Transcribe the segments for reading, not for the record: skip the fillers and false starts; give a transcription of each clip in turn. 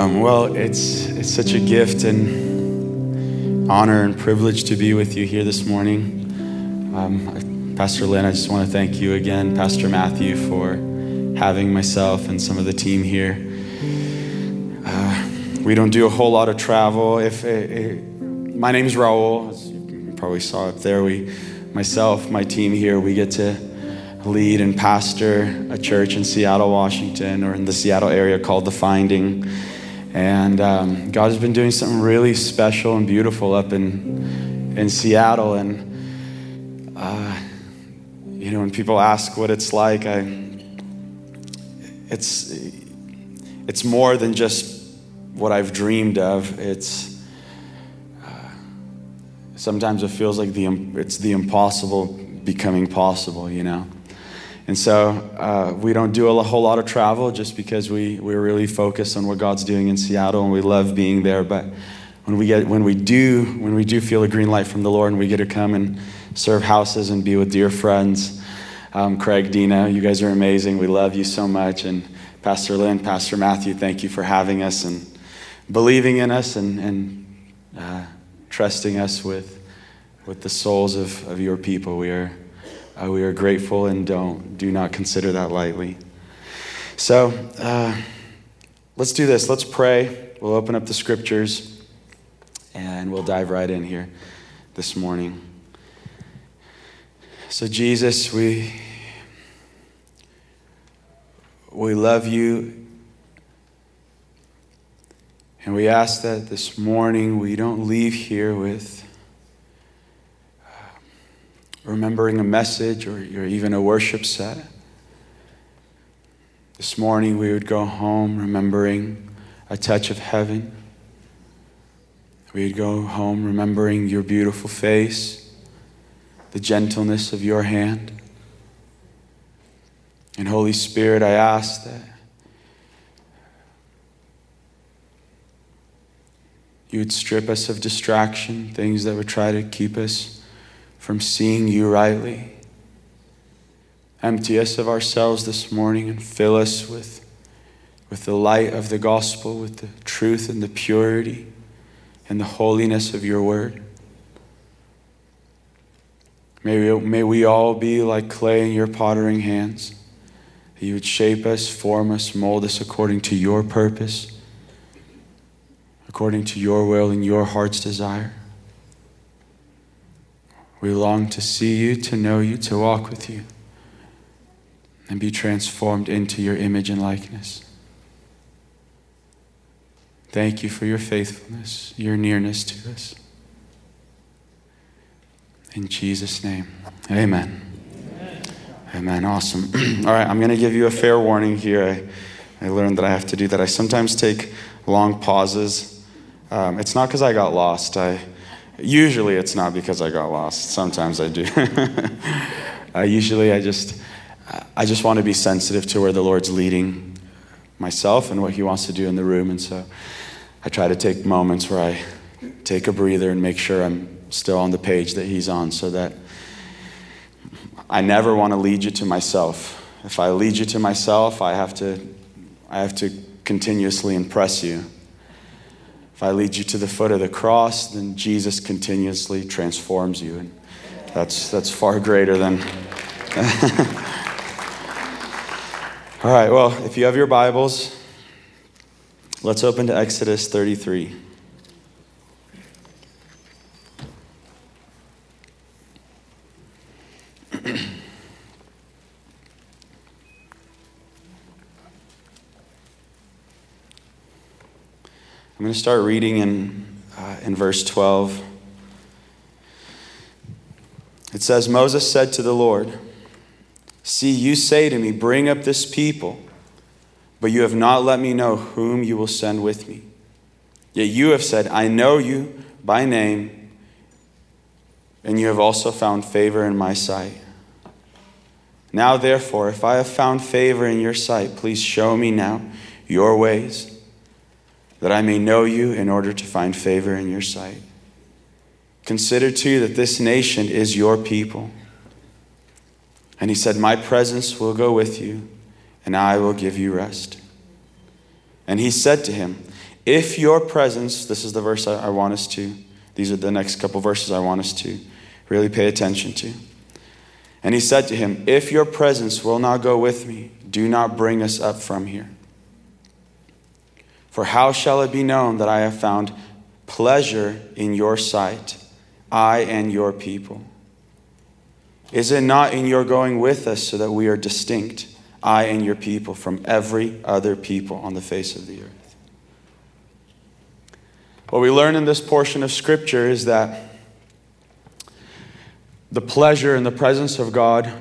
Well, it's such a gift and honor and privilege to be with you here this morning. Pastor Lynn, I just want to thank you again, Pastor Matthew, for having myself and some of the team here. We don't do a whole lot of travel. My name is Raul, as you probably saw up there. My team here, we get to lead and pastor a church in Seattle, Washington, or in the Seattle area called The Finding. And God has been doing something really special and beautiful up in Seattle. And, when people ask what it's like, it's more than just what I've dreamed of. Sometimes it feels like it's the impossible becoming possible, And so we don't do a whole lot of travel just because we're really focused on what God's doing in Seattle, and we love being there. But when we do feel a green light from the Lord and we get to come and serve houses and be with dear friends, Craig, Dina, you guys are amazing. We love you so much. And Pastor Lynn, Pastor Matthew, thank you for having us and believing in us and trusting us with the souls of your people. We are grateful and do not consider that lightly. So let's do this. Let's pray. We'll open up the scriptures and we'll dive right in here this morning. So Jesus, we love you, and we ask that this morning we don't leave here with remembering a message or even a worship set. This morning we would go home remembering a touch of heaven. We'd go home remembering your beautiful face, the gentleness of your hand. And Holy Spirit, I ask that you would strip us of distraction, things that would try to keep us from seeing you rightly. Empty us of ourselves this morning and fill us with the light of the gospel, with the truth and the purity and the holiness of your word. May we all be like clay in your pottering hands. That you would shape us, form us, mold us according to your purpose, according to your will and your heart's desire. We long to see you, to know you, to walk with you, and be transformed into your image and likeness. Thank you for your faithfulness, your nearness to us. In Jesus' name, amen. Amen, awesome. All right, I'm going to give you a fair warning here. I learned that I have to do that. I sometimes take long pauses. It's not because I got lost. Usually it's not because I got lost. Sometimes I do. Usually I just want to be sensitive to where the Lord's leading myself and what he wants to do in the room. And so I try to take moments where I take a breather and make sure I'm still on the page that he's on, so that I never want to lead you to myself. If I lead you to myself, I have to continuously impress you. If I lead you to the foot of the cross, then Jesus continuously transforms you. And that's far greater than... All right, well, if you have your Bibles, let's open to Exodus 33. I'm going to start reading in verse 12. It says, Moses said to the Lord, "See, you say to me, 'Bring up this people,' but you have not let me know whom you will send with me. Yet you have said, 'I know you by name,' and you have also found favor in my sight. Now therefore, if I have found favor in your sight, please show me now your ways, that I may know you in order to find favor in your sight. Consider too that this nation is your people." And he said, "My presence will go with you, and I will give you rest." And he said to him, If your presence, this is the verse I want us to, these are the next couple verses I want us to really pay attention to. And he said to him, if your presence will not go with me, do not bring us up from here. For how shall it be known that I have found pleasure in your sight, I and your people? Is it not in your going with us so that we are distinct, I and your people, from every other people on the face of the earth? What we learn in this portion of Scripture is that the pleasure and the presence of God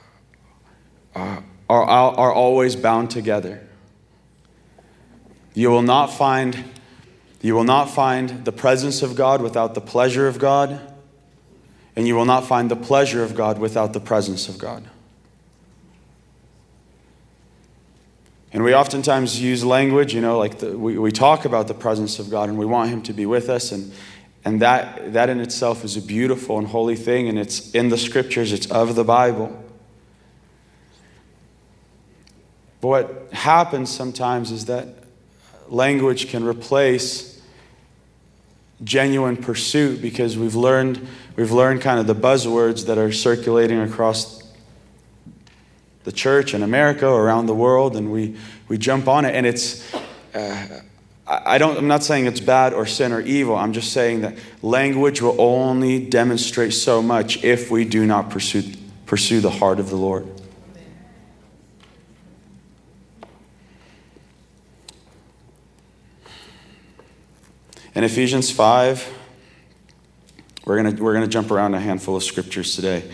are always bound together. You will not find the presence of God without the pleasure of God, and you will not find the pleasure of God without the presence of God. And we oftentimes use language, like we talk about the presence of God and we want Him to be with us, and that in itself is a beautiful and holy thing, and it's in the Scriptures, it's of the Bible. But what happens sometimes is that language can replace genuine pursuit, because we've learned kind of the buzzwords that are circulating across the church in America or around the world, and we jump on it, and it's I'm not saying it's bad or sin or evil. I'm just saying that language will only demonstrate so much if we do not pursue the heart of the Lord. In Ephesians 5, we're gonna jump around a handful of scriptures today.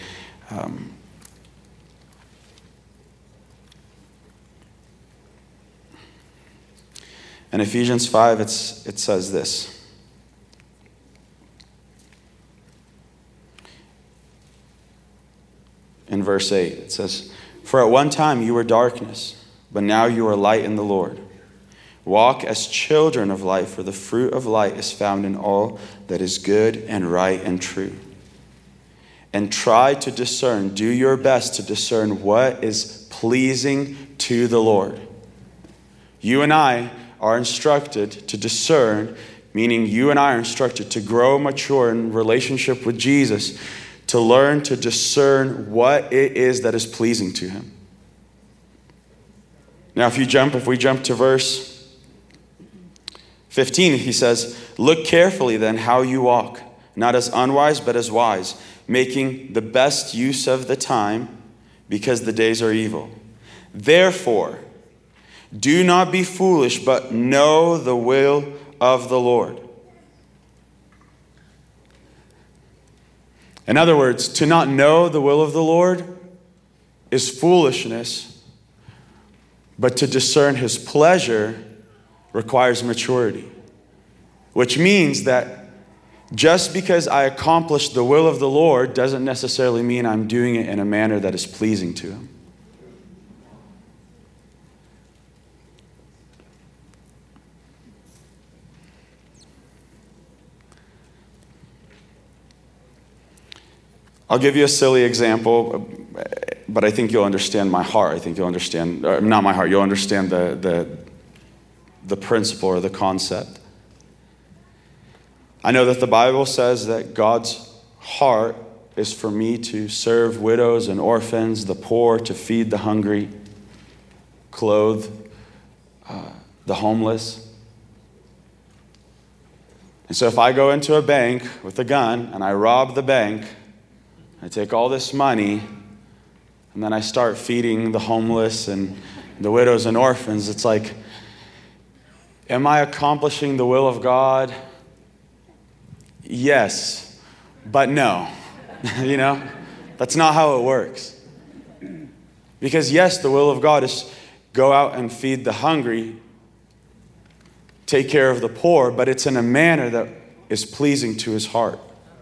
In Ephesians 5, it says this. In verse 8, it says, for at one time you were darkness, but now you are light in the Lord. Walk as children of light, for the fruit of light is found in all that is good and right and true. And try to discern, do your best to discern what is pleasing to the Lord. You and I are instructed to discern, meaning you and I are instructed to grow mature in relationship with Jesus, to learn to discern what it is that is pleasing to Him. Now, if we jump to verse 15, he says, look carefully then how you walk, not as unwise, but as wise, making the best use of the time, because the days are evil. Therefore, do not be foolish, but know the will of the Lord. In other words, to not know the will of the Lord is foolishness, but to discern His pleasure requires maturity. Which means that just because I accomplish the will of the Lord doesn't necessarily mean I'm doing it in a manner that is pleasing to Him. I'll give you a silly example, but I think you'll understand my heart. I think you'll understand, not my heart, you'll understand the principle or the concept. I know that the Bible says that God's heart is for me to serve widows and orphans, the poor, to feed the hungry, clothe the homeless. And so if I go into a bank with a gun and I rob the bank, I take all this money, and then I start feeding the homeless and the widows and orphans, it's like, am I accomplishing the will of God? Yes, but no. That's not how it works. Because yes, the will of God is go out and feed the hungry, take care of the poor, but it's in a manner that is pleasing to His heart.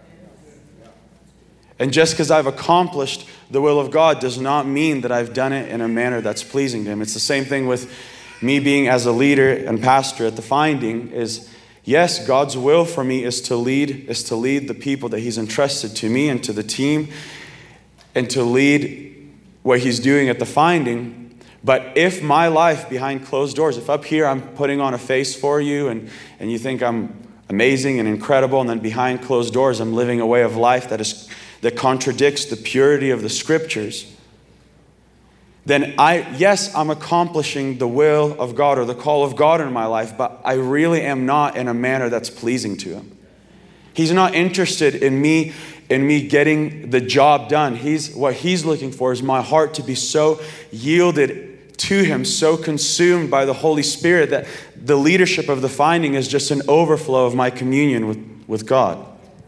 And just because I've accomplished the will of God does not mean that I've done it in a manner that's pleasing to Him. It's the same thing with me being as a leader and pastor at The Finding is, yes, God's will for me is to lead the people that He's entrusted to me and to the team, and to lead what He's doing at The Finding. But if my life behind closed doors, if up here I'm putting on a face for you and you think I'm amazing and incredible, and then behind closed doors I'm living a way of life that contradicts the purity of the Scriptures, then I'm accomplishing the will of God or the call of God in my life, but I really am not in a manner that's pleasing to Him. He's not interested in me getting the job done. What He's looking for is my heart to be so yielded to Him, so consumed by the Holy Spirit that the leadership of the Finding is just an overflow of my communion with God.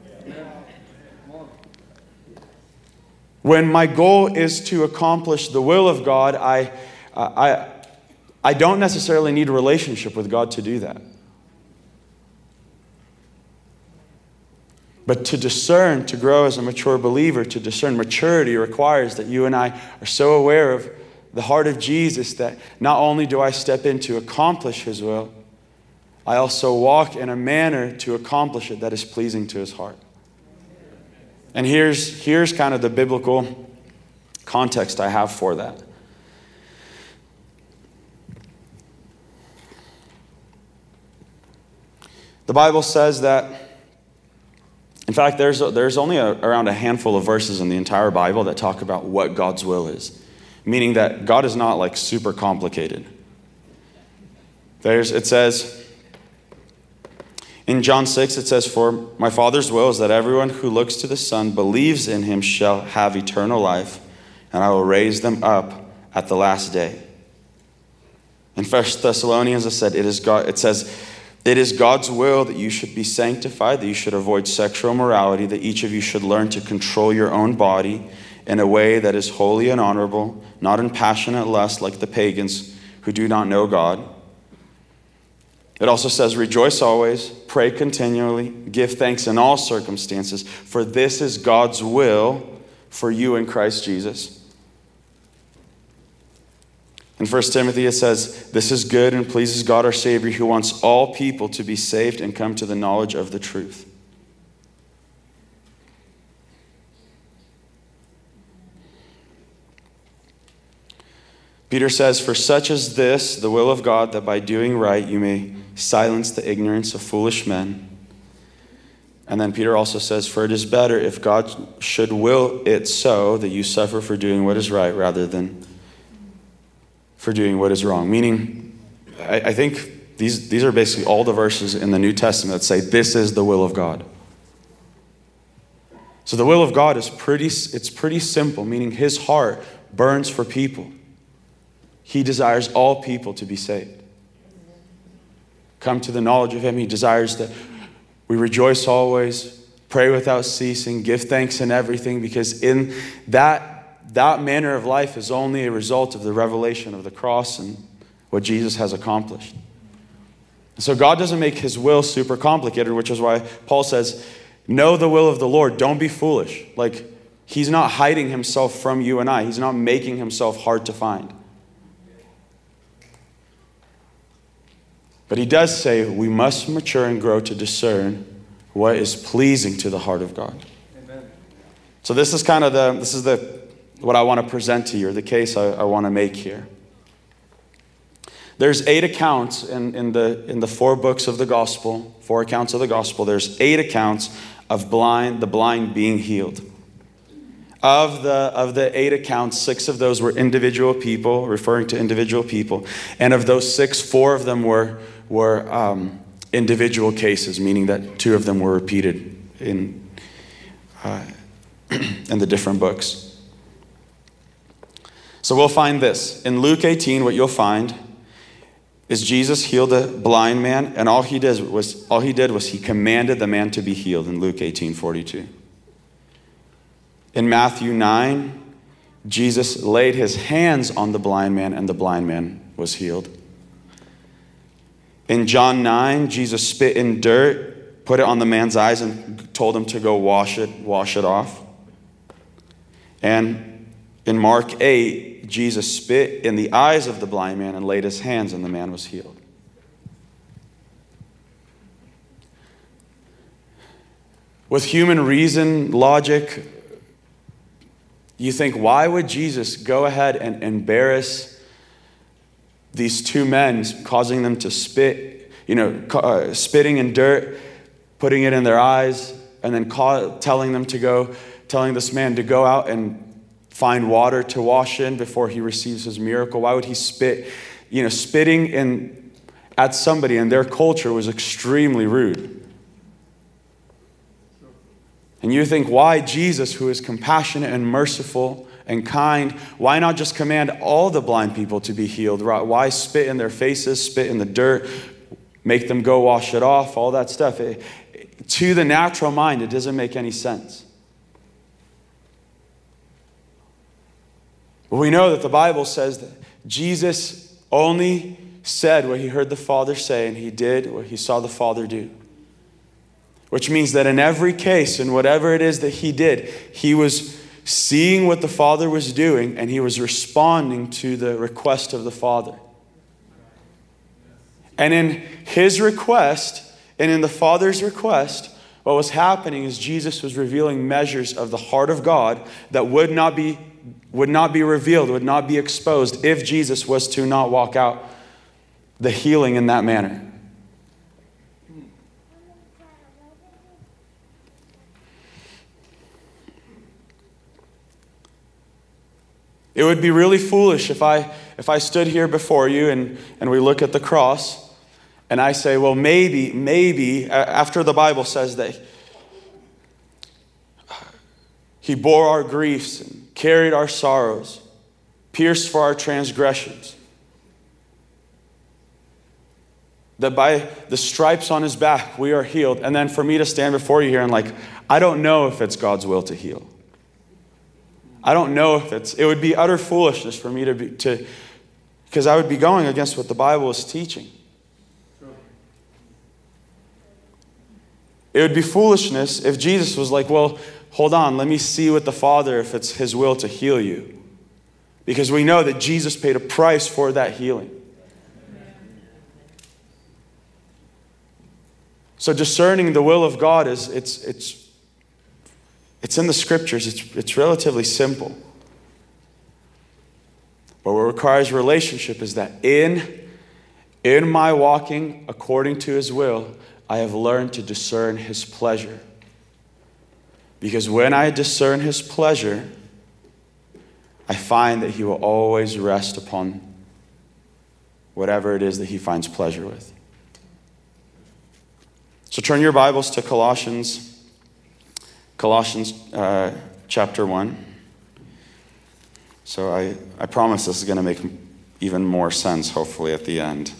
When my goal is to accomplish the will of God, I don't necessarily need a relationship with God to do that. But to discern, to grow as a mature believer, to discern maturity requires that you and I are so aware of the heart of Jesus that not only do I step in to accomplish His will, I also walk in a manner to accomplish it that is pleasing to His heart. And here's kind of the biblical context I have for that. The Bible says that, in fact, there's only around a handful of verses in the entire Bible that talk about what God's will is. Meaning that God is not like super complicated. It says, in John 6, it says, "For my Father's will is that everyone who looks to the Son, believes in Him, shall have eternal life, and I will raise them up at the last day." In 1 Thessalonians, it says, "It is God's will that you should be sanctified, that you should avoid sexual immorality, that each of you should learn to control your own body in a way that is holy and honorable, not in passionate lust like the pagans who do not know God." It also says, "Rejoice always, pray continually, give thanks in all circumstances, for this is God's will for you in Christ Jesus." In 1 Timothy it says, "This is good and pleases God our Savior, who wants all people to be saved and come to the knowledge of the truth." Peter says, "For such is this, the will of God, that by doing right you may silence the ignorance of foolish men." And then Peter also says, "For it is better if God should will it so that you suffer for doing what is right rather than for doing what is wrong." Meaning, I think these are basically all the verses in the New Testament that say this is the will of God. So the will of God is pretty simple, meaning His heart burns for people. He desires all people to be saved, come to the knowledge of Him. He desires that we rejoice always, pray without ceasing, give thanks in everything, because in that manner of life is only a result of the revelation of the cross and what Jesus has accomplished. So God doesn't make His will super complicated, which is why Paul says, know the will of the Lord, don't be foolish. Like, He's not hiding Himself from you and I. He's not making Himself hard to find. But He does say we must mature and grow to discern what is pleasing to the heart of God. Amen. So this is what I want to present to you, or the case I want to make here. There's 8 accounts in the 4 books of the gospel, 4 accounts of the gospel. There's 8 accounts of the blind being healed. Of the 8 accounts, 6 of those were individual people, referring to individual people. And of those 6, 4 of them were individual cases, meaning that 2 of them were repeated in the different books. So we'll find this. In Luke 18, what you'll find is Jesus healed a blind man, and all he did was he commanded the man to be healed in Luke 18:42. In Matthew 9, Jesus laid His hands on the blind man, and the blind man was healed. In John 9, Jesus spit in dirt, put it on the man's eyes, and told him to go wash it off. And in Mark 8, Jesus spit in the eyes of the blind man and laid His hands, and the man was healed. With human reason, logic, you think, why would Jesus go ahead and embarrass these two men, causing them to spit, spitting in dirt, putting it in their eyes, and then telling this man to go out and find water to wash in before he receives his miracle. Why would he spit? Spitting at somebody in their culture was extremely rude. And you think, why Jesus, who is compassionate and merciful and kind, why not just command all the blind people to be healed? Why spit in their faces, spit in the dirt, make them go wash it off, all that stuff? To the natural mind, it doesn't make any sense. But we know that the Bible says that Jesus only said what he heard the Father say, and he did what he saw the Father do. Which means that in every case, in whatever it is that he did, he was seeing what the Father was doing, and he was responding to the request of the Father. And in his request, and in the Father's request, what was happening is Jesus was revealing measures of the heart of God that would not be revealed, would not be exposed if Jesus was to not walk out the healing in that manner. It would be really foolish if I stood here before you and we look at the cross and I say, well, maybe, after the Bible says that he bore our griefs and carried our sorrows, pierced for our transgressions, that by the stripes on his back we are healed. And then for me to stand before you here and I don't know if it's God's will to heal. I don't know if it would be utter foolishness for me because I would be going against what the Bible is teaching. It would be foolishness if Jesus was like, well, hold on, let me see with the Father if it's his will to heal you. Because we know that Jesus paid a price for that healing. So discerning the will of God it's in the scriptures. It's relatively simple. But what requires relationship is that in my walking according to his will, I have learned to discern his pleasure. Because when I discern his pleasure, I find that he will always rest upon whatever it is that he finds pleasure with. So turn your Bibles to Colossians chapter 1. So I promise this is going to make even more sense, hopefully, at the end.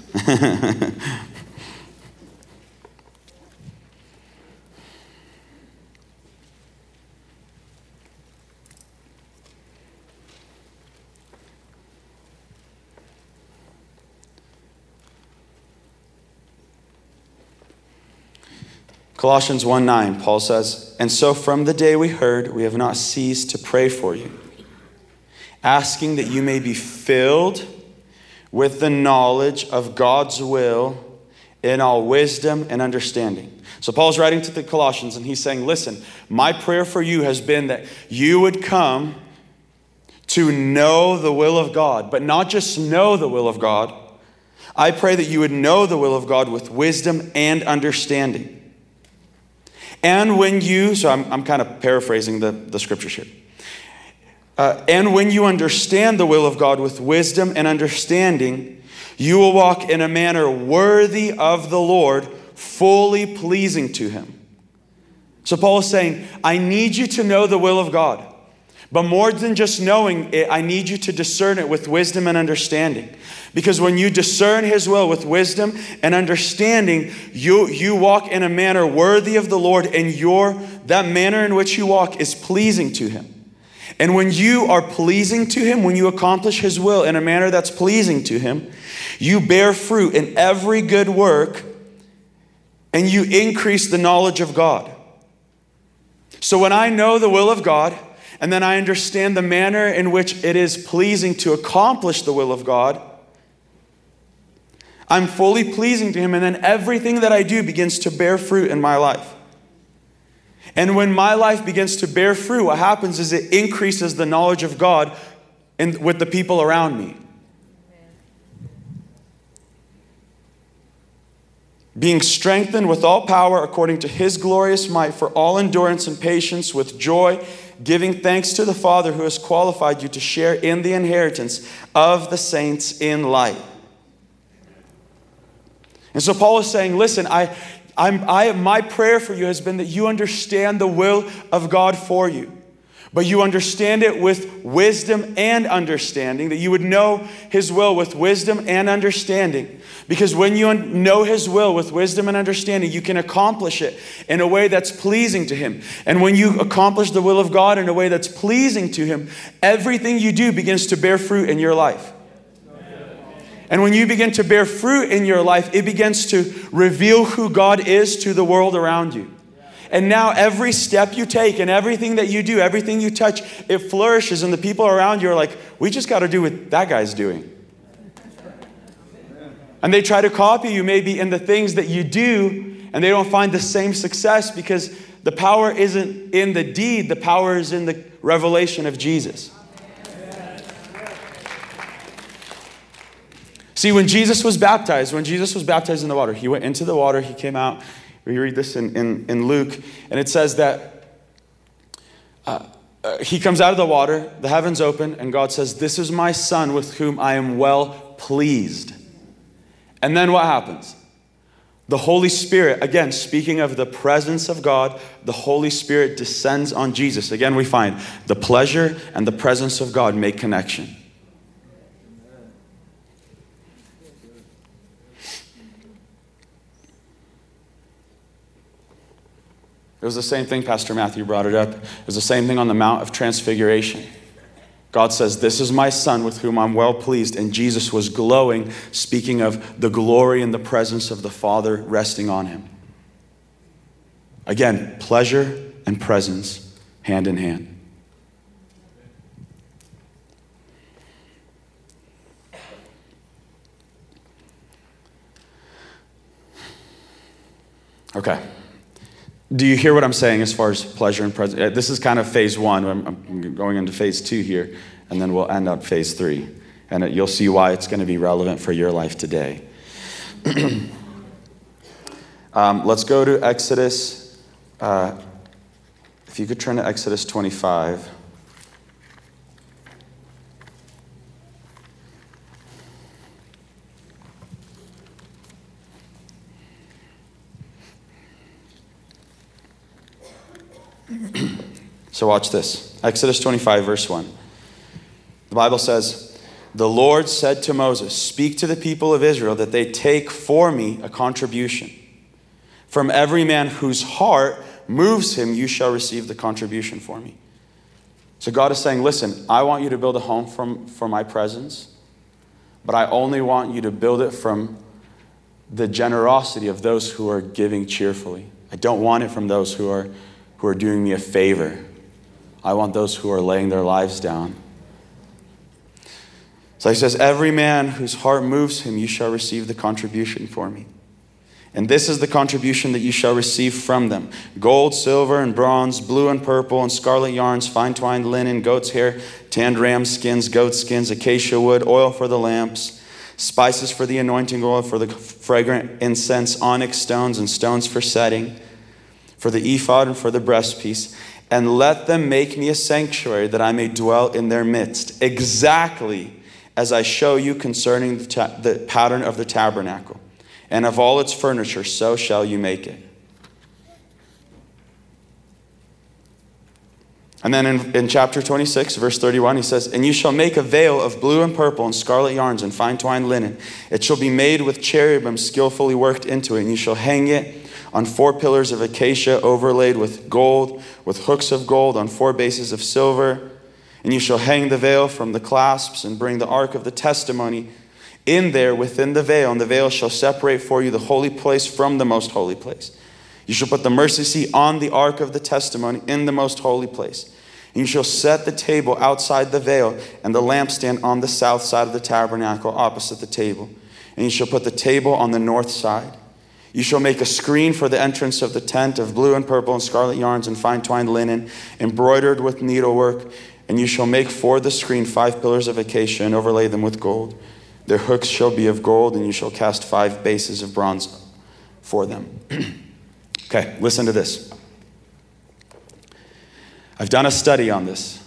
Colossians 1:9, Paul says, "And so from the day we heard, we have not ceased to pray for you, asking that you may be filled with the knowledge of God's will in all wisdom and understanding." So Paul's writing to the Colossians and he's saying, listen, my prayer for you has been that you would come to know the will of God, but not just know the will of God. I pray that you would know the will of God with wisdom and understanding. And when you, so I'm kind of paraphrasing the scriptures here. And when you understand the will of God with wisdom and understanding, you will walk in a manner worthy of the Lord, fully pleasing to him. So Paul is saying, I need you to know the will of God. But more than just knowing it, I need you to discern it with wisdom and understanding. Because when you discern his will with wisdom and understanding, you walk in a manner worthy of the Lord, and that manner in which you walk is pleasing to him. And when you are pleasing to him, when you accomplish his will in a manner that's pleasing to him, you bear fruit in every good work, and you increase the knowledge of God. So when I know the will of God, and then I understand the manner in which it is pleasing to accomplish the will of God, I'm fully pleasing to him, and then everything that I do begins to bear fruit in my life. And when my life begins to bear fruit, what happens is it increases the knowledge of God with the people around me. being strengthened with all power according to his glorious might for all endurance and patience with joy, giving thanks to the Father who has qualified you to share in the inheritance of the saints in light. And so Paul is saying, listen, my prayer for you has been that you understand the will of God for you. But you understand it with wisdom and understanding, that you would know his will with wisdom and understanding. Because when you know his will with wisdom and understanding, you can accomplish it in a way that's pleasing to him. And when you accomplish the will of God in a way that's pleasing to him, everything you do begins to bear fruit in your life. And when you begin to bear fruit in your life, it begins to reveal who God is to the world around you. And now every step you take and everything that you do, everything you touch, it flourishes. And the people around you are like, we just got to do what that guy's doing. And they try to copy you maybe in the things that you do, and they don't find the same success because the power isn't in the deed. The power is in the revelation of Jesus. See, when Jesus was baptized in the water, he went into the water, he came out. We read this in Luke, and it says that he comes out of the water, the heavens open, and God says, "This is my son with whom I am well pleased." And then what happens? The Holy Spirit, again, speaking of the presence of God, the Holy Spirit descends on Jesus. Again, we find the pleasure and the presence of God make connection. It was the same thing, Pastor Matthew brought it up. It was the same thing on the Mount of Transfiguration. God says, "This is my son with whom I'm well pleased." And Jesus was glowing, speaking of the glory and the presence of the Father resting on him. Again, pleasure and presence hand in hand. Okay. Do you hear what I'm saying as far as pleasure and presence? This is kind of phase one. I'm going into phase 2 here, and then we'll end on phase 3. And you'll see why it's going to be relevant for your life today. Let's go to Exodus. If you could turn to Exodus 25. So watch this. Exodus 25, verse 1. The Bible says, "The Lord said to Moses, 'Speak to the people of Israel that they take for me a contribution. From every man whose heart moves him, you shall receive the contribution for me.'" So God is saying, listen, I want you to build a home for my presence, but I only want you to build it from the generosity of those who are giving cheerfully. I don't want it from those who are doing me a favor. I want those who are laying their lives down. So he says, "Every man whose heart moves him, you shall receive the contribution for me. And this is the contribution that you shall receive from them: gold, silver, and bronze, blue and purple, and scarlet yarns, fine twined linen, goat's hair, tanned ram skins, goat skins, acacia wood, oil for the lamps, spices for the anointing oil, for the fragrant incense, onyx stones, and stones for setting, for the ephod and for the breastpiece. And let them make me a sanctuary that I may dwell in their midst, exactly as I show you concerning the pattern of the tabernacle. And of all its furniture, so shall you make it." And then in chapter 26, verse 31, he says, "And you shall make a veil of blue and purple and scarlet yarns and fine twined linen. It shall be made with cherubim skillfully worked into it. And you shall hang it on 4 pillars of acacia overlaid with gold, with hooks of gold on 4 bases of silver. And you shall hang the veil from the clasps and bring the ark of the testimony in there within the veil. And the veil shall separate for you the holy place from the most holy place. You shall put the mercy seat on the ark of the testimony in the most holy place. And you shall set the table outside the veil and the lampstand on the south side of the tabernacle opposite the table. And you shall put the table on the north side. You shall make a screen for the entrance of the tent of blue and purple and scarlet yarns and fine twined linen, embroidered with needlework. And you shall make for the screen 5 pillars of acacia and overlay them with gold. Their hooks shall be of gold, and you shall cast 5 bases of bronze for them. Okay, listen to this. I've done a study on this.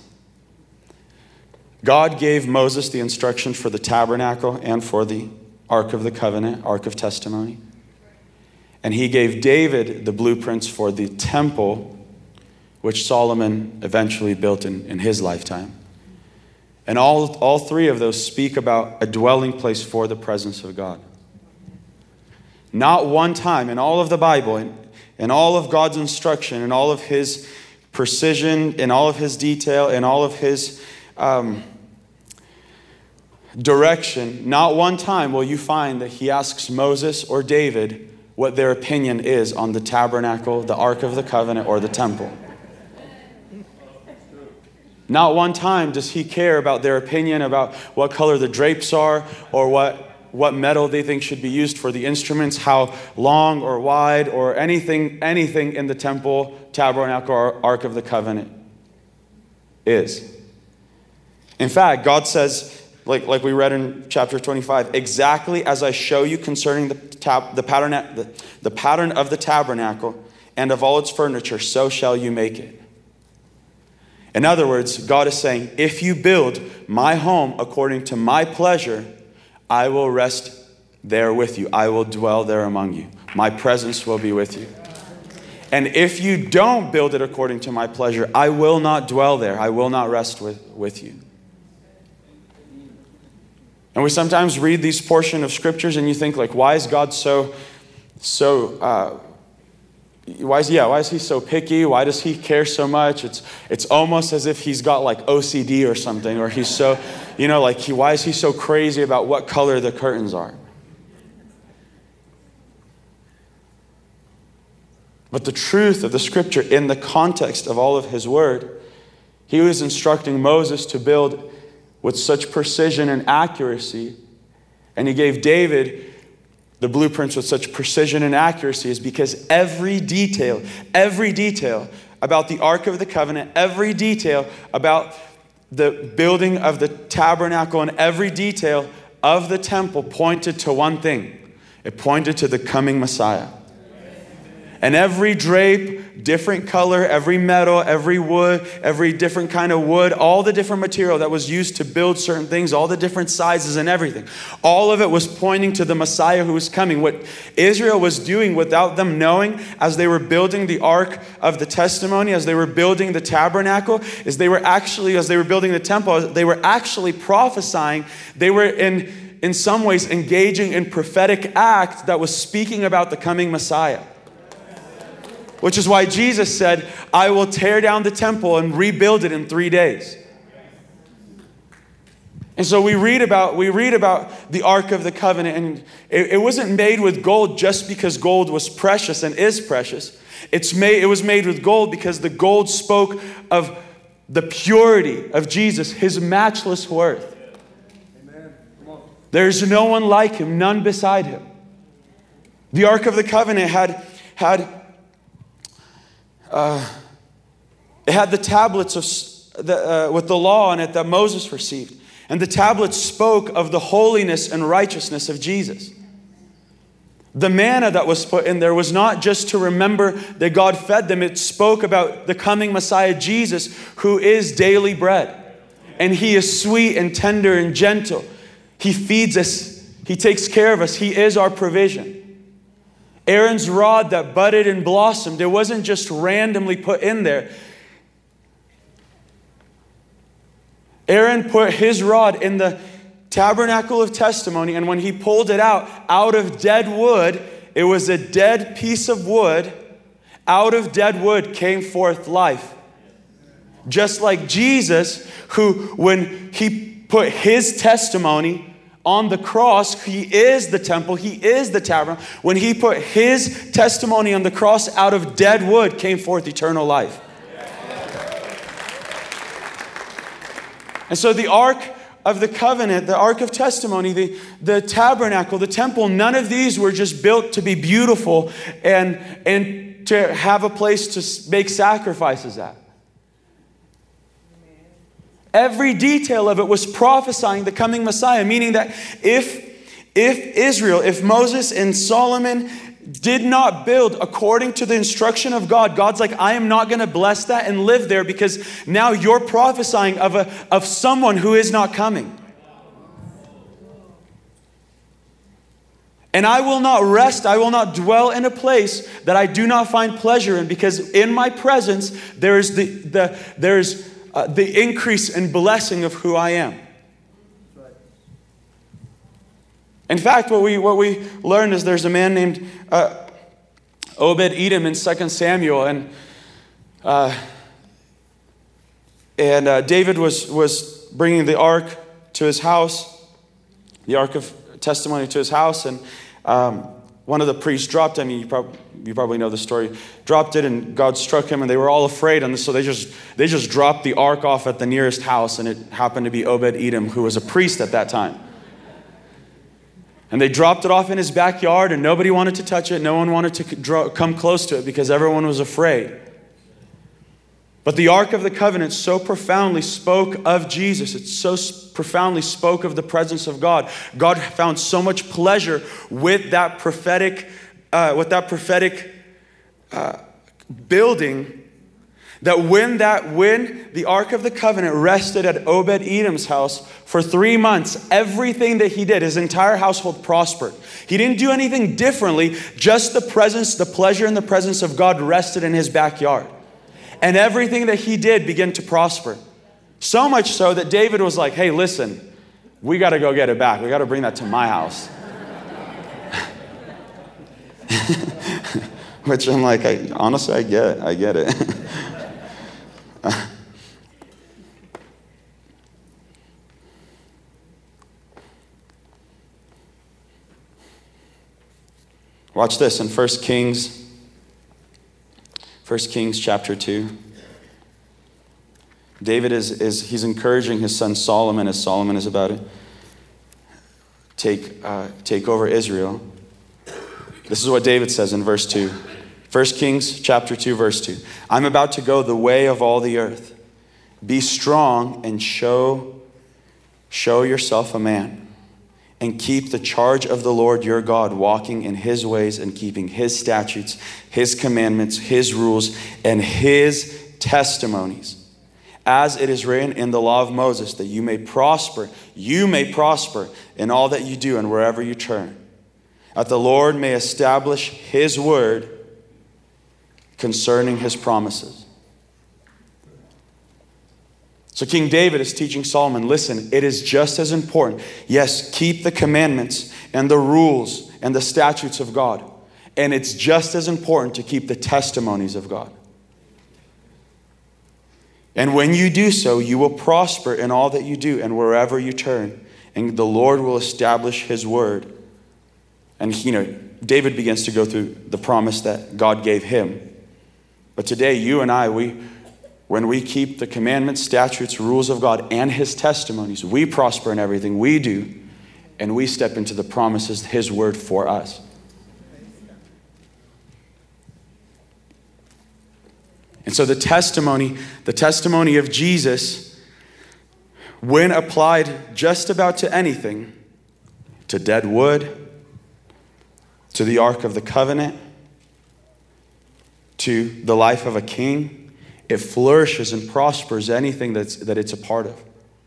God gave Moses the instruction for the tabernacle and for the Ark of the Covenant, Ark of Testimony. And he gave David the blueprints for the temple, which Solomon eventually built in his lifetime. And all three of those speak about a dwelling place for the presence of God. Not one time in all of the Bible, in all of God's instruction, in all of his precision, in all of his detail, in all of his direction, not one time will you find that he asks Moses or David what their opinion is on the tabernacle, the Ark of the Covenant, or the temple. Not one time does he care about their opinion about what color the drapes are or what metal they think should be used for the instruments, how long or wide or anything in the temple, tabernacle, or Ark of the Covenant is. In fact, God says, like we read in chapter 25, exactly as I show you concerning the pattern of the tabernacle and of all its furniture, so shall you make it. In other words, God is saying, if you build my home according to my pleasure, I will rest there with you. I will dwell there among you. My presence will be with you. And if you don't build it according to my pleasure, I will not dwell there. I will not rest with you. And we sometimes read these portions of scriptures and you think, like, why is God why is he so picky? Why does he care so much? It's almost as if he's got like OCD or something, or he's so, why is he so crazy about what color the curtains are? But the truth of the scripture in the context of all of his word, he was instructing Moses to build with such precision and accuracy, and he gave David the blueprints with such precision and accuracy is because every detail about the Ark of the Covenant, every detail about the building of the tabernacle, and every detail of the temple pointed to one thing. It pointed to the coming Messiah. And every drape, different color, every metal, every wood, every different kind of wood, all the different material that was used to build certain things, all the different sizes and everything. All of it was pointing to the Messiah who was coming. What Israel was doing without them knowing as they were building the Ark of the Testimony, as they were building the tabernacle, as they were building the temple, they were actually prophesying. They were in some ways engaging in prophetic act that was speaking about the coming Messiah. Which is why Jesus said, I will tear down the temple and rebuild it in 3 days. And so we read about the Ark of the Covenant, and it wasn't made with gold just because gold was precious and is precious. It was made with gold because the gold spoke of the purity of Jesus, his matchless worth. Amen. Come on. There's no one like him, none beside him. The Ark of the Covenant had the tablets with the law on it that Moses received. And the tablets spoke of the holiness and righteousness of Jesus. The manna that was put in there was not just to remember that God fed them. It spoke about the coming Messiah, Jesus, who is daily bread. And he is sweet and tender and gentle. He feeds us. He takes care of us. He is our provision. Aaron's rod that budded and blossomed, it wasn't just randomly put in there. Aaron put his rod in the tabernacle of testimony, and when he pulled it out of dead wood, it was a dead piece of wood. Out of dead wood came forth life. Just like Jesus, who when he put his testimony on the cross, he is the temple, he is the tabernacle. When he put his testimony on the cross, out of dead wood came forth eternal life. And so the Ark of the Covenant, the Ark of Testimony, the tabernacle, the temple, none of these were just built to be beautiful and to have a place to make sacrifices at. Every detail of it was prophesying the coming Messiah, meaning that if Moses and Solomon did not build according to the instruction of God, God's like, I am not going to bless that and live there, because now you're prophesying of someone who is not coming. And I will not rest, I will not dwell in a place that I do not find pleasure in, because in my presence there is the increase and blessing of who I am. In fact, what we learned is there's a man named Obed-Edom in 2 Samuel, and David was bringing the ark to his house, the ark of testimony to his house, and one of the priests dropped him. You probably know the story. Dropped it, and God struck him, and they were all afraid. And so they just dropped the ark off at the nearest house, and it happened to be Obed-Edom, who was a priest at that time. And they dropped it off in his backyard, and nobody wanted to touch it. No one wanted to come close to it because everyone was afraid. But the Ark of the Covenant so profoundly spoke of Jesus. It so profoundly spoke of the presence of God. God found so much pleasure with that prophetic building, that when the Ark of the Covenant rested at Obed-Edom's house for 3 months, everything that he did, his entire household prospered. He didn't do anything differently, just the pleasure and the presence of God rested in his backyard. And everything that he did began to prosper. So much so that David was like, hey, listen, we got to go get it back. We got to bring that to my house. Which I'm like, honestly, I get it. Watch this in 1 Kings chapter 2. David he's encouraging his son Solomon, as Solomon is about to take over Israel. This is what David says in verse 2. 1 Kings chapter 2, verse 2. I'm about to go the way of all the earth. Be strong and show yourself a man, and keep the charge of the Lord your God, walking in his ways and keeping his statutes, his commandments, his rules, and his testimonies, as it is written in the law of Moses, that you may prosper in all that you do and wherever you turn, that the Lord may establish his word concerning his promises. So King David is teaching Solomon, listen, it is just as important. Yes, keep the commandments and the rules and the statutes of God. And it's just as important to keep the testimonies of God. And when you do so, you will prosper in all that you do and wherever you turn. And the Lord will establish his word. And David begins to go through the promise that God gave him. But today, you and I, when we keep the commandments, statutes, rules of God and his testimonies, we prosper in everything we do, and we step into the promises, his word for us. And so the testimony of Jesus, when applied just about to anything, to dead wood, to the Ark of the Covenant, to the life of a king, it flourishes and prospers anything that it's a part of.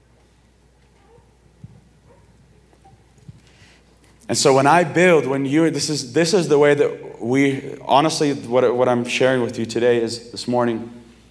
And so when I build, this is the way that we, honestly, what I'm sharing with you today is, this morning,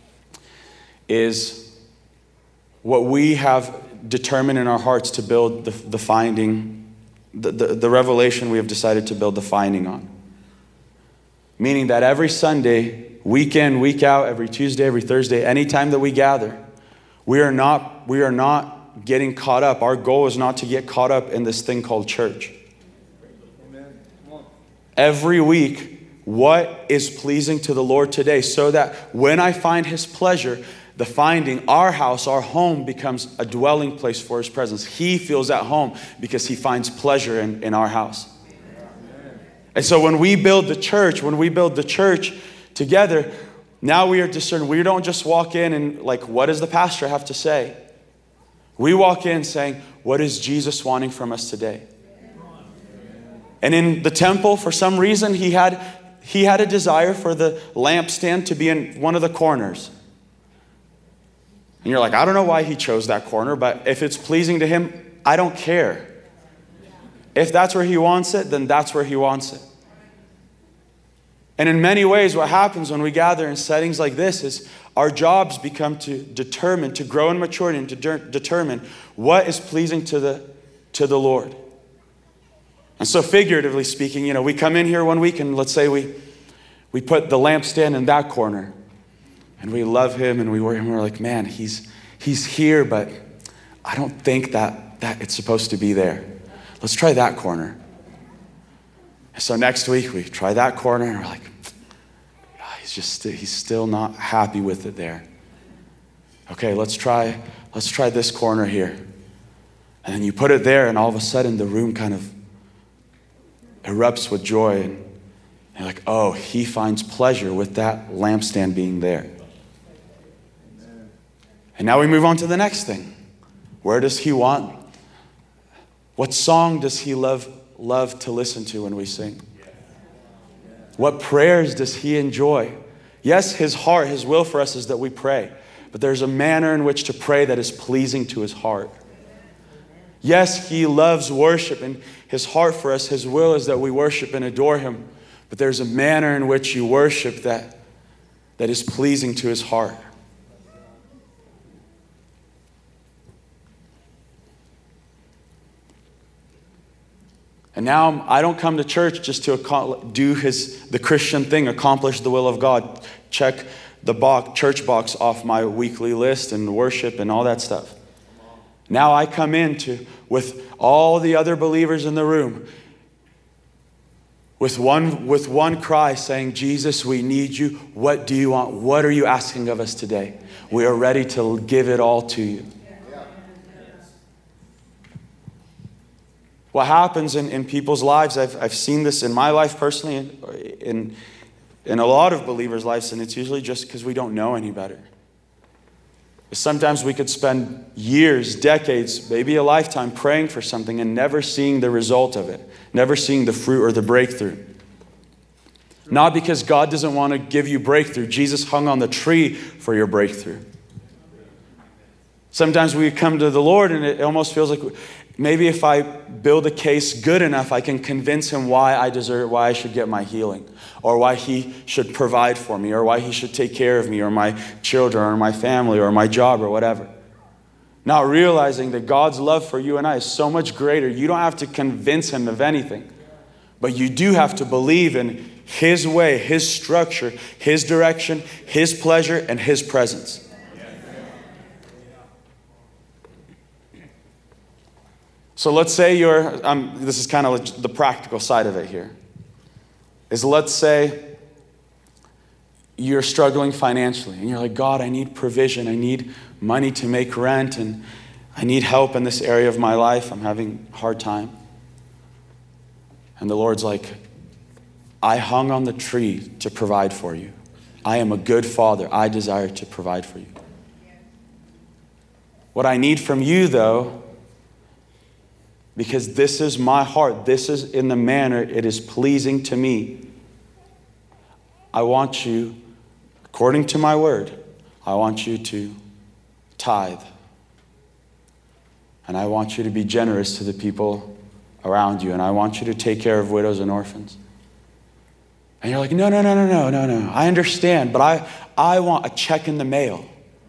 is what we have determined in our hearts to build the finding, the revelation we have decided to build the finding on. Meaning that every Sunday, week in, week out, every Tuesday, every Thursday, anytime that we gather, we are not getting caught up. Our goal is not to get caught up in this thing called church. Amen. Come on. Every week, what is pleasing to the Lord today, so that when I find his pleasure, the finding, our house, our home becomes a dwelling place for his presence. He feels at home because he finds pleasure in our house. And so when we build the church together, now we are discerning. We don't just walk in and what does the pastor have to say? We walk in saying, what is Jesus wanting from us today? And in the temple, for some reason, he had a desire for the lampstand to be in one of the corners. And you're like, I don't know why he chose that corner, but if it's pleasing to him, I don't care. If that's where he wants it, then that's where he wants it. And in many ways, what happens when we gather in settings like this is our jobs become to determine, to grow in maturity and to determine what is pleasing to the Lord. And so figuratively speaking, we come in here one week and let's say we put the lampstand in that corner and we love him and we're like, man, he's here, but I don't think that it's supposed to be there. Let's try that corner. So next week we try that corner and we're like, he's still not happy with it there. Okay, let's try this corner here. And then you put it there and all of a sudden the room kind of erupts with joy and you're like, oh, he finds pleasure with that lampstand being there. And now we move on to the next thing. Where does he want? What song does he love to listen to when we sing? What prayers does he enjoy? Yes, his heart, his will for us is that we pray, but there's a manner in which to pray that is pleasing to his heart. Yes, he loves worship, and his heart for us, his will is that we worship and adore him, but there's a manner in which you worship that is pleasing to his heart. And now I don't come to church just to do the Christian thing, accomplish the will of God, check the church box off my weekly list and worship and all that stuff. Now I come in with all the other believers in the room, with one cry saying, Jesus, we need you. What do you want? What are you asking of us today? We are ready to give it all to you. What happens in people's lives, I've seen this in my life personally, in a lot of believers' lives, and it's usually just because we don't know any better. Sometimes we could spend years, decades, maybe a lifetime praying for something and never seeing the result of it, never seeing the fruit or the breakthrough. Not because God doesn't want to give you breakthrough. Jesus hung on the tree for your breakthrough. Sometimes we come to the Lord and it almost feels like maybe if I build a case good enough, I can convince him why I deserve, why I should get my healing, or why he should provide for me, or why he should take care of me, or my children, or my family, or my job, or whatever. Not realizing that God's love for you and I is so much greater. You don't have to convince him of anything, but you do have to believe in his way, his structure, his direction, his pleasure, and his presence. So let's say this is kind of the practical side of it here, is let's say you're struggling financially and you're like, God, I need provision. I need money to make rent and I need help in this area of my life. I'm having a hard time. And the Lord's like, I hung on the tree to provide for you. I am a good father. I desire to provide for you. What I need from you, though, because this is my heart, this is in the manner it is pleasing to me. I want you, according to my word, I want you to tithe. And I want you to be generous to the people around you. And I want you to take care of widows and orphans. And you're like, no. I understand, but I want a check in the mail.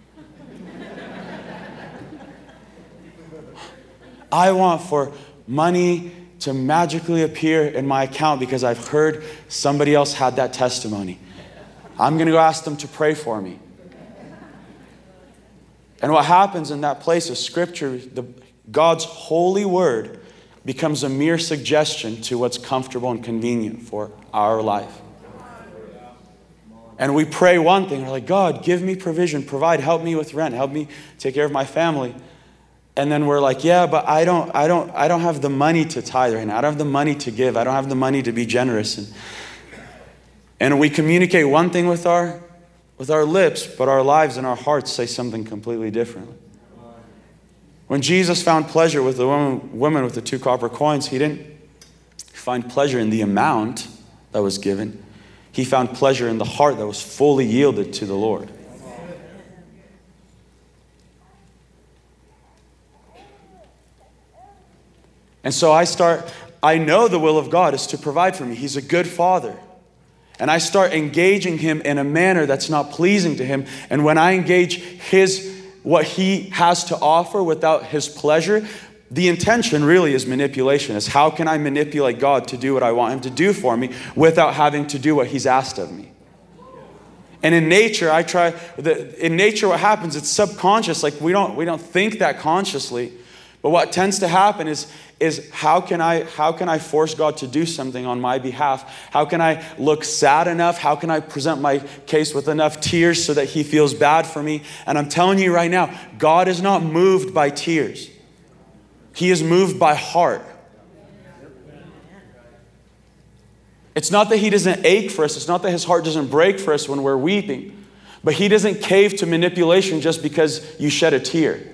I want for money to magically appear in my account because I've heard somebody else had that testimony. I'm going to go ask them to pray for me. And what happens in that place of Scripture, God's holy word becomes a mere suggestion to what's comfortable and convenient for our life. And we pray one thing, we're like, God, give me provision, provide, help me with rent, help me take care of my family. And then we're like, yeah, but I don't have the money to tithe right now. I don't have the money to give. I don't have the money to be generous. And we communicate one thing with our lips, but our lives and our hearts say something completely different. When Jesus found pleasure with the woman with the 2 copper coins, he didn't find pleasure in the amount that was given. He found pleasure in the heart that was fully yielded to the Lord. And so I know the will of God is to provide for me. He's a good Father. And I start engaging Him in a manner that's not pleasing to Him. And when I engage what He has to offer without His pleasure, the intention really is manipulation. Is how can I manipulate God to do what I want Him to do for me without having to do what He's asked of me? And in nature, what happens, it's subconscious. Like we don't think that consciously. But what tends to happen is how can I force God to do something on my behalf? How can I look sad enough? How can I present my case with enough tears so that He feels bad for me? And I'm telling you right now, God is not moved by tears. He is moved by heart. It's not that He doesn't ache for us. It's not that His heart doesn't break for us when we're weeping. But He doesn't cave to manipulation just because you shed a tear.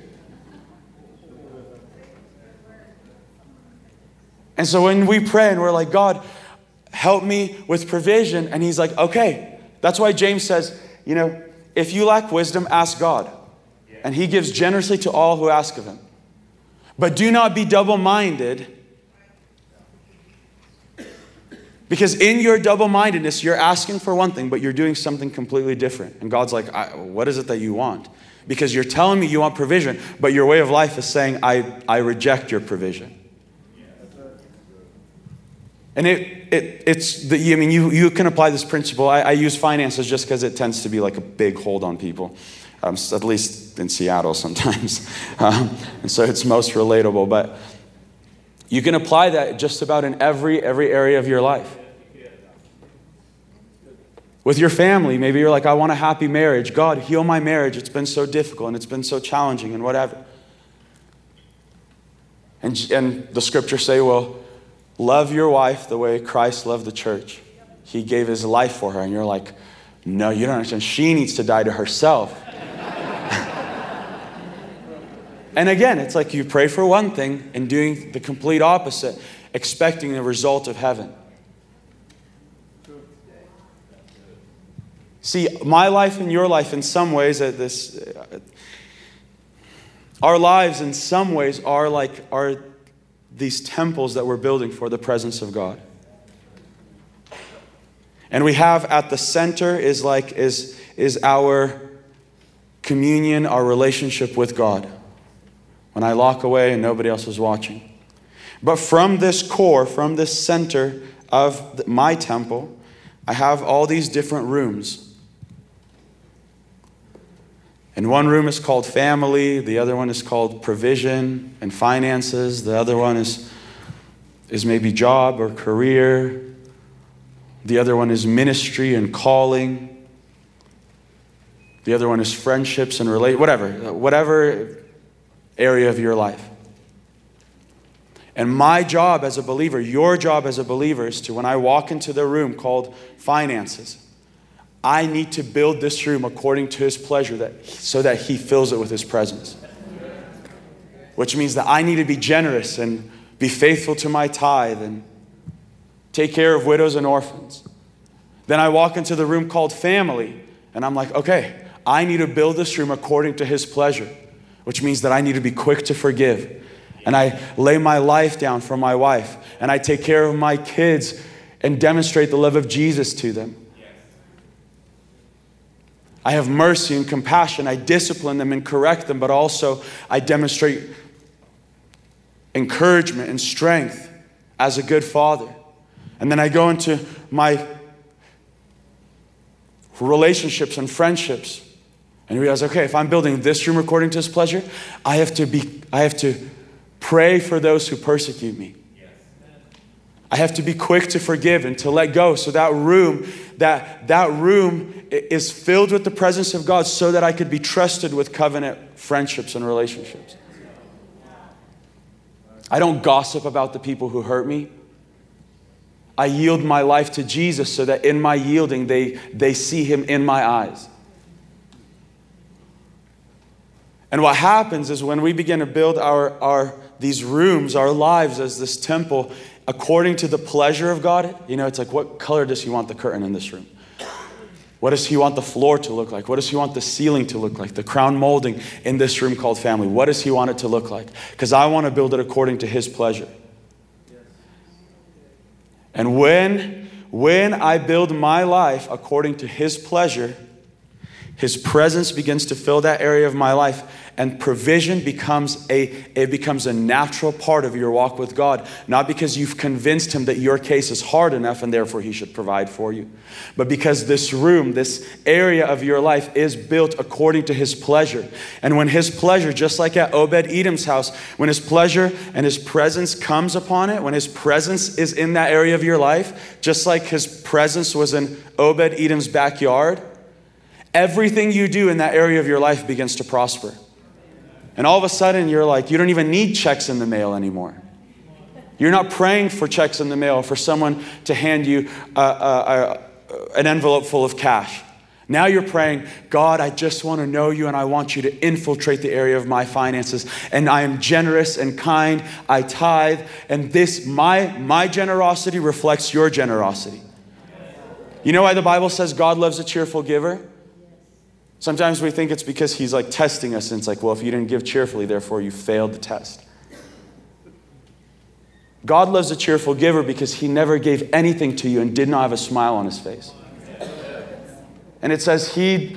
And so when we pray and we're like, God, help me with provision. And He's like, okay. That's why James says, if you lack wisdom, ask God. And He gives generously to all who ask of Him. But do not be double-minded. Because in your double-mindedness, you're asking for one thing, but you're doing something completely different. And God's like, what is it that you want? Because you're telling me you want provision, but your way of life is saying, I reject your provision. And you can apply this principle. I use finances just because it tends to be like a big hold on people, at least in Seattle sometimes. And so it's most relatable. But you can apply that just about in every area of your life. With your family, maybe you're like, I want a happy marriage. God, heal my marriage. It's been so difficult and it's been so challenging and whatever. And the scriptures say, well, love your wife the way Christ loved the church. He gave His life for her. And you're like, no, you don't understand. She needs to die to herself. And again, it's like you pray for one thing and doing the complete opposite, expecting the result of heaven. See, my life and your life in some ways, our lives in some ways are these temples that we're building for the presence of God. And we have at the center is our communion, our relationship with God. When I lock away and nobody else is watching. But from this core, from this center of my temple, I have all these different rooms. And one room is called family, the other one is called provision and finances, the other one is maybe job or career, the other one is ministry and calling, the other one is friendships and whatever area of your life. And my job as a believer, your job as a believer is to, when I walk into the room called finances, I need to build this room according to His pleasure so that He fills it with His presence. Which means that I need to be generous and be faithful to my tithe and take care of widows and orphans. Then I walk into the room called family and I'm like, okay, I need to build this room according to His pleasure. Which means that I need to be quick to forgive. And I lay my life down for my wife. And I take care of my kids and demonstrate the love of Jesus to them. I have mercy and compassion. I discipline them and correct them, but also I demonstrate encouragement and strength as a good father. And then I go into my relationships and friendships and realize, okay, if I'm building this room according to His pleasure, I have to pray for those who persecute me. I have to be quick to forgive and to let go. So that room is filled with the presence of God so that I could be trusted with covenant friendships and relationships. I don't gossip about the people who hurt me. I yield my life to Jesus so that in my yielding, they see Him in my eyes. And what happens is when we begin to build these rooms, our lives as this temple, according to the pleasure of God, it's like, what color does he want the curtain in this room? What does he want the floor to look like? What does he want the ceiling to look like? The crown molding in this room called family. What does he want it to look like? Because I want to build it according to his pleasure. And when I build my life according to his pleasure, his presence begins to fill that area of my life, and provision becomes a natural part of your walk with God. Not because you've convinced him that your case is hard enough and therefore he should provide for you, but because this room, this area of your life is built according to his pleasure. And when his pleasure, just like at Obed-Edom's house, when his pleasure and his presence comes upon it, when his presence is in that area of your life, just like his presence was in Obed-Edom's backyard, everything you do in that area of your life begins to prosper. And all of a sudden, you're like, you don't even need checks in the mail anymore. You're not praying for checks in the mail for someone to hand you an envelope full of cash. Now you're praying, God, I just want to know you and I want you to infiltrate the area of my finances. And I am generous and kind. I tithe. And my generosity reflects your generosity. You know why the Bible says God loves a cheerful giver? Sometimes we think it's because he's like testing us, and it's like, well, if you didn't give cheerfully, therefore you failed the test. God loves a cheerful giver because he never gave anything to you and did not have a smile on his face. And it says he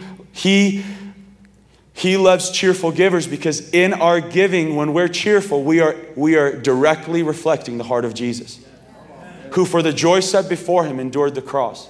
loves cheerful givers because in our giving, when we're cheerful, we are directly reflecting the heart of Jesus, who for the joy set before him endured the cross.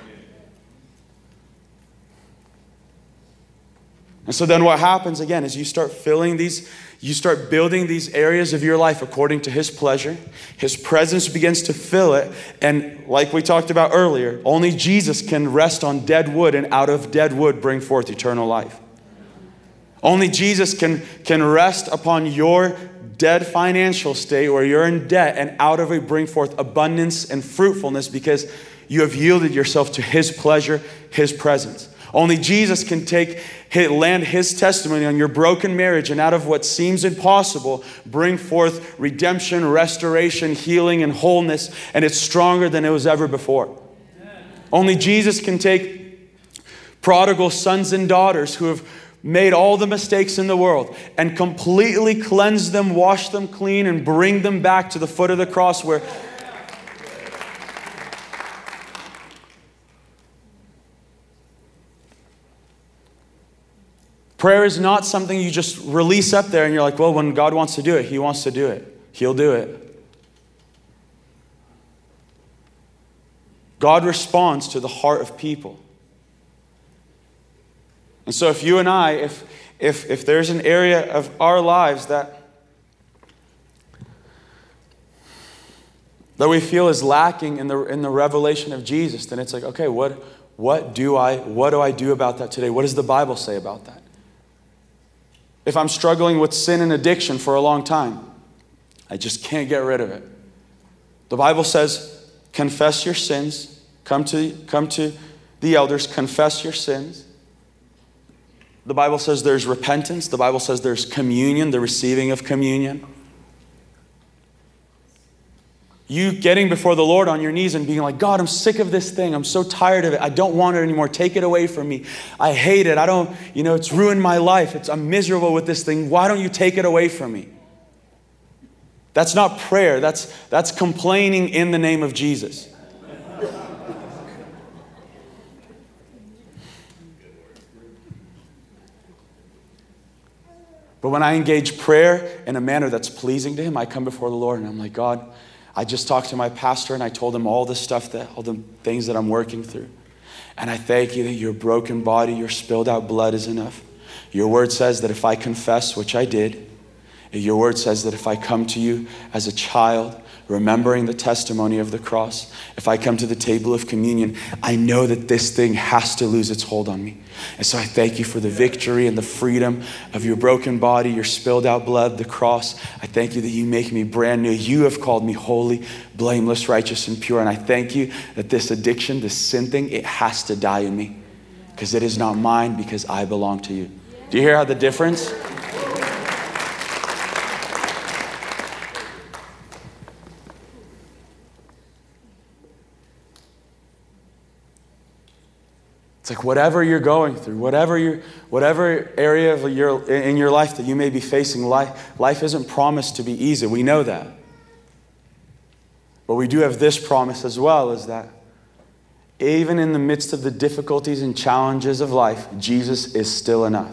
And so then what happens again is you start building these areas of your life according to his pleasure. His presence begins to fill it. And like we talked about earlier, only Jesus can rest on dead wood and out of dead wood bring forth eternal life. Only Jesus can rest upon your dead financial state where you're in debt and out of it bring forth abundance and fruitfulness because you have yielded yourself to his pleasure, his presence. Only Jesus can land his testimony on your broken marriage and out of what seems impossible, bring forth redemption, restoration, healing, and wholeness, and it's stronger than it was ever before. Only Jesus can take prodigal sons and daughters who have made all the mistakes in the world and completely cleanse them, wash them clean, and bring them back to the foot of the cross where prayer is not something you just release up there and you're like, well, when God wants to do it, he wants to do it. He'll do it. God responds to the heart of people. And so if you and I, if there's an area of our lives that we feel is lacking in the revelation of Jesus, then it's like, okay, what do I do about that today? What does the Bible say about that? If I'm struggling with sin and addiction for a long time, I just can't get rid of it. The Bible says, confess your sins, come to the elders, confess your sins. The Bible says there's repentance. The Bible says there's communion, the receiving of communion. You getting before the Lord on your knees and being like, God, I'm sick of this thing. I'm so tired of it. I don't want it anymore. Take it away from me. I hate it. It's ruined my life. I'm miserable with this thing. Why don't you take it away from me? That's not prayer. That's complaining in the name of Jesus. But when I engage prayer in a manner that's pleasing to him, I come before the Lord and I'm like, God, I just talked to my pastor and I told him all the things that I'm working through. And I thank you that your broken body, your spilled out blood is enough. Your word says that if I confess, which I did, your word says that if I come to you as a child, remembering the testimony of the cross, if I come to the table of communion, I know that this thing has to lose its hold on me. And so I thank you for the victory and the freedom of your broken body, your spilled out blood, the cross. I thank you that you make me brand new. You have called me holy, blameless, righteous, and pure. And I thank you that this addiction, this sin thing, it has to die in me because it is not mine because I belong to you. Do you hear how the difference? It's like whatever you're going through, whatever area of in your life that you may be facing, life isn't promised to be easy. We know that. But we do have this promise as well, is that even in the midst of the difficulties and challenges of life, Jesus is still enough.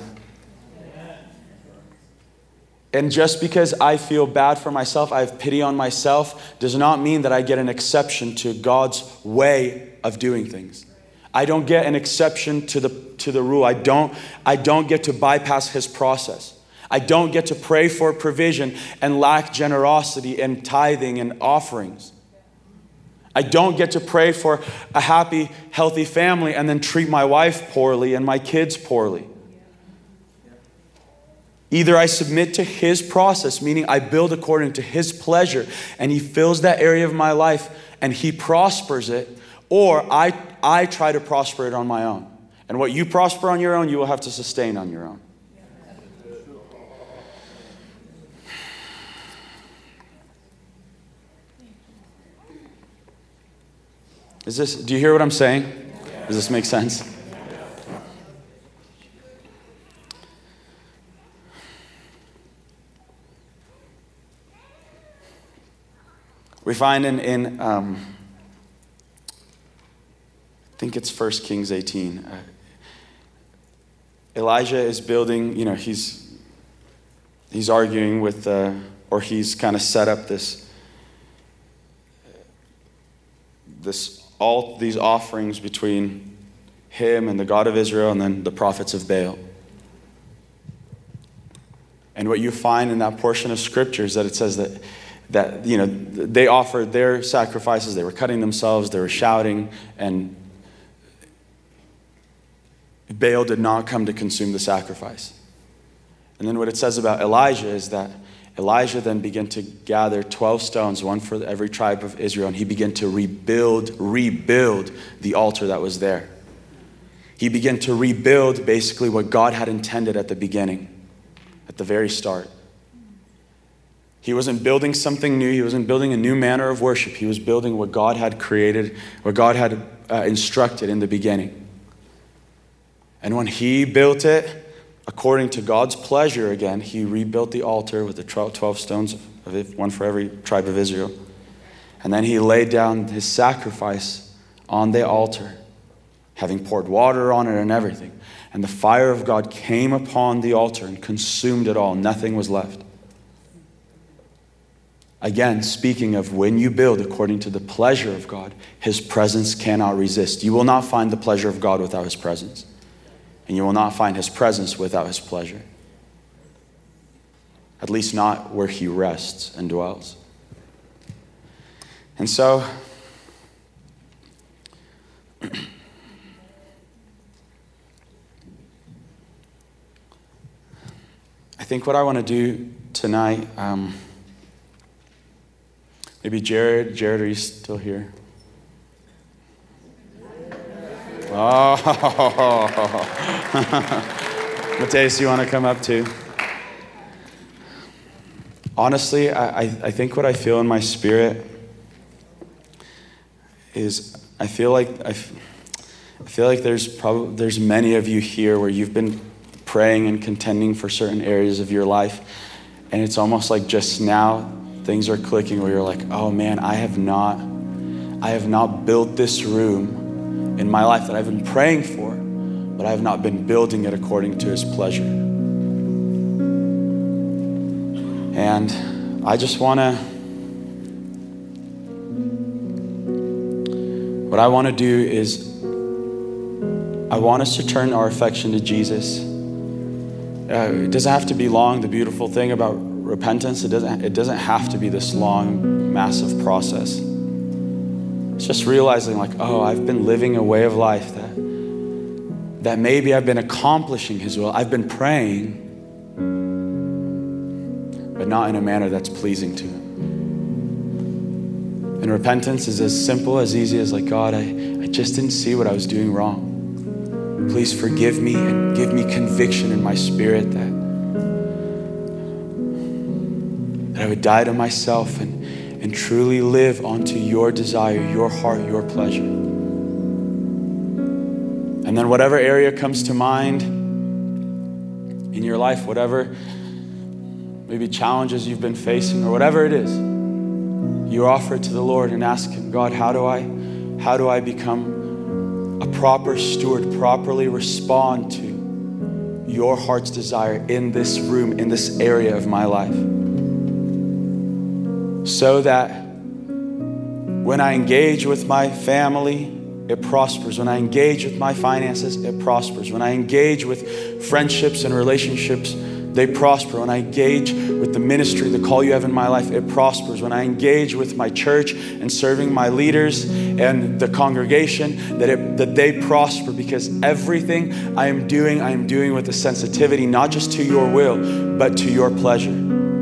And just because I feel bad for myself, I have pity on myself, does not mean that I get an exception to God's way of doing things. I don't get an exception to the rule. I don't get to bypass his process. I don't get to pray for provision and lack generosity and tithing and offerings. I don't get to pray for a happy, healthy family and then treat my wife poorly and my kids poorly. Either I submit to his process, meaning I build according to his pleasure, and he fills that area of my life and he prospers it, or I try to prosper it on my own. And what you prosper on your own, you will have to sustain on your own. Do you hear what I'm saying? Does this make sense? We find in I think it's 1 Kings 18. Elijah is building, he's arguing with, or he's kind of set up these offerings between him and the God of Israel and then the prophets of Baal. And what you find in that portion of scripture is that it says that they offered their sacrifices, they were cutting themselves, they were shouting, and Baal did not come to consume the sacrifice. And then what it says about Elijah is that Elijah then began to gather 12 stones, one for every tribe of Israel, and he began to rebuild the altar that was there. He began to rebuild basically what God had intended at the beginning, at the very start. He wasn't building something new. He wasn't building a new manner of worship. He was building what God had created, what God had instructed in the beginning. And when he built it, according to God's pleasure again, he rebuilt the altar with the 12 stones, one for every tribe of Israel. And then he laid down his sacrifice on the altar, having poured water on it and everything. And the fire of God came upon the altar and consumed it all. Nothing was left. Again, speaking of when you build according to the pleasure of God, his presence cannot resist. You will not find the pleasure of God without his presence. And you will not find his presence without his pleasure. At least not where he rests and dwells. And so, I think what I want to do tonight, maybe Jared, are you still here? Oh, Mateus, you want to come up too? Honestly, I think what I feel in my spirit is I feel like there's many of you here where you've been praying and contending for certain areas of your life, and it's almost like just now things are clicking where you're like, oh man, I have not built this room in my life that I've been praying for, but I have not been building it according to his pleasure. And I just want to, what I want to do is, I want us to turn our affection to Jesus. It doesn't have to be long. The beautiful thing about repentance, it doesn't have to be this long, massive process. It's just realizing like, oh, I've been living a way of life that maybe I've been accomplishing his will. I've been praying, but not in a manner that's pleasing to him. And repentance is as simple, as easy as like, God, I just didn't see what I was doing wrong. Please forgive me and give me conviction in my spirit that I would die to myself and truly live onto your desire, your heart, your pleasure. And And then whatever area comes to mind in your life, whatever maybe challenges you've been facing or whatever it is, you offer it to the Lord and ask him, God, how do I become a proper steward, properly respond to your heart's desire in this room, in this area of my life, so that when I engage with my family, it prospers. When I engage with my finances, it prospers. When I engage with friendships and relationships, they prosper. When I engage with the ministry, the call you have in my life, it prospers. When I engage with my church and serving my leaders and the congregation, that they prosper, because everything I am doing with a sensitivity, not just to your will, but to your pleasure.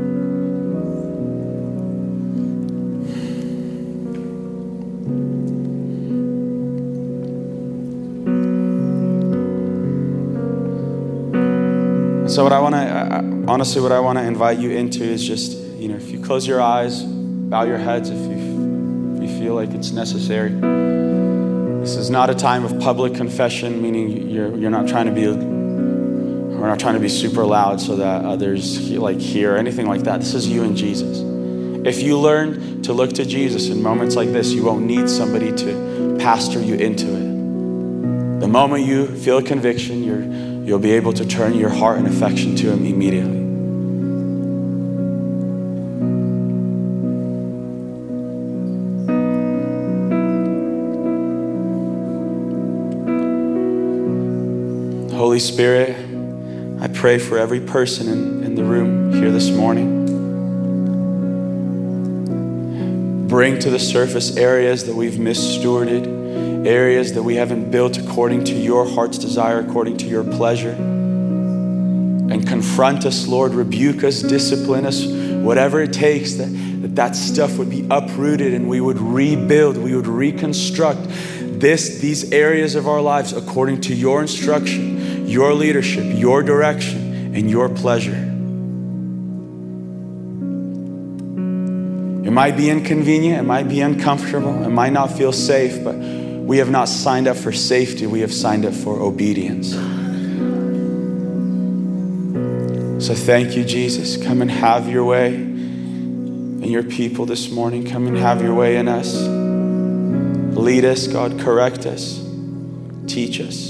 So what I want to invite you into is just, if you close your eyes, bow your heads if you feel like it's necessary. This is not a time of public confession, meaning we're not trying to be super loud so that others hear or anything like that. This is you and Jesus. If you learn to look to Jesus in moments like this, you won't need somebody to pastor you into it. The moment you feel a conviction, you'll be able to turn your heart and affection to him immediately. Holy Spirit, I pray for every person in the room here this morning. Bring to the surface areas that we've misstewarded, areas that we haven't built according to your heart's desire, according to your pleasure. And confront us, Lord, rebuke us, discipline us, whatever it takes, that stuff would be uprooted and we would rebuild, we would reconstruct these areas of our lives according to your instruction, your leadership, your direction, and your pleasure. It might be inconvenient, it might be uncomfortable, it might not feel safe, but we have not signed up for safety, we have signed up for obedience. So thank you, Jesus. Come and have your way in your people this morning. Come and have your way in us. Lead us, God. Correct us. Teach us.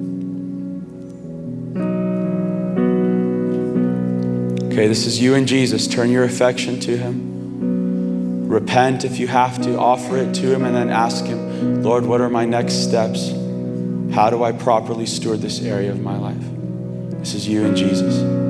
Okay, this is you and Jesus. Turn your affection to him. Repent if you have to. Offer it to him and then ask him, Lord, what are my next steps? How do I properly steward this area of my life? This is you and Jesus.